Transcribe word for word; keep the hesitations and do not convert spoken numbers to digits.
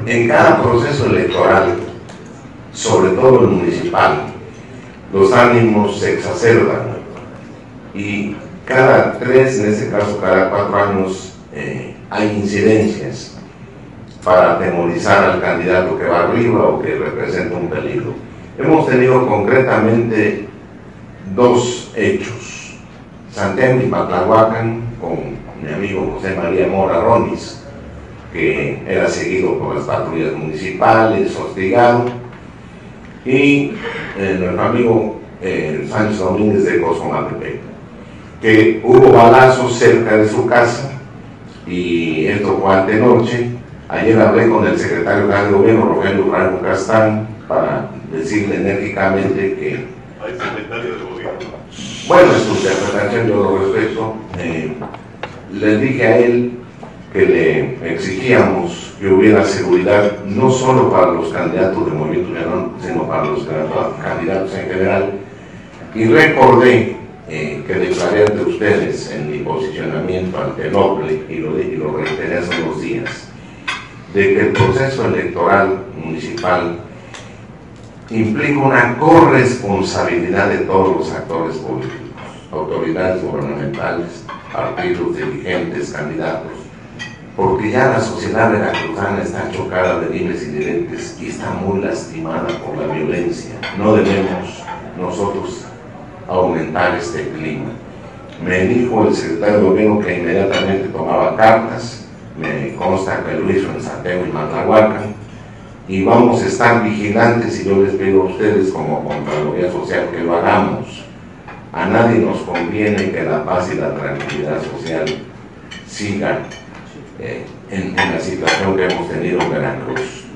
en cada proceso electoral, sobre todo el municipal, los ánimos se exacerban y cada tres, en este caso cada cuatro años, eh, hay incidencias para atemorizar al candidato que va arriba o que representa un peligro. Hemos tenido concretamente dos hechos: Santiago y Matlahuacan, con mi amigo José María Mora Ronis, que era seguido por las patrullas municipales, hostigado, y eh, nuestro amigo eh, Sánchez Domínguez de Coscomatepec, que hubo balazos cerca de su casa, y esto fue antenoche. Ayer hablé con el secretario general de gobierno, Rogelio Franco Castán, para decirle enérgicamente que... Hay secretario de gobierno. Bueno, es su interpretación, yo lo respeto. Eh, le dije a él que le exigíamos que hubiera seguridad no solo para los candidatos de Movimiento Ciudadano, sino para los candidatos en general. Y recordé eh, que declaré ante ustedes en mi posicionamiento ante Noble, y lo, y lo reiteré hace unos días, de que el proceso electoral municipal implica una corresponsabilidad de todos los actores políticos, autoridades gubernamentales, partidos, dirigentes, candidatos, porque ya la sociedad veracruzana está chocada de dimes y diretes y está muy lastimada por la violencia. No debemos nosotros aumentar este clima. Me dijo el secretario de gobierno que inmediatamente tomaba cartas. Me consta que lo hizo en Santiago y Matlahuacan, y vamos a estar vigilantes, y yo les pido a ustedes como Contraloría Social que lo hagamos. A nadie nos conviene que la paz y la tranquilidad social sigan eh, en, en la situación que hemos tenido en Veracruz.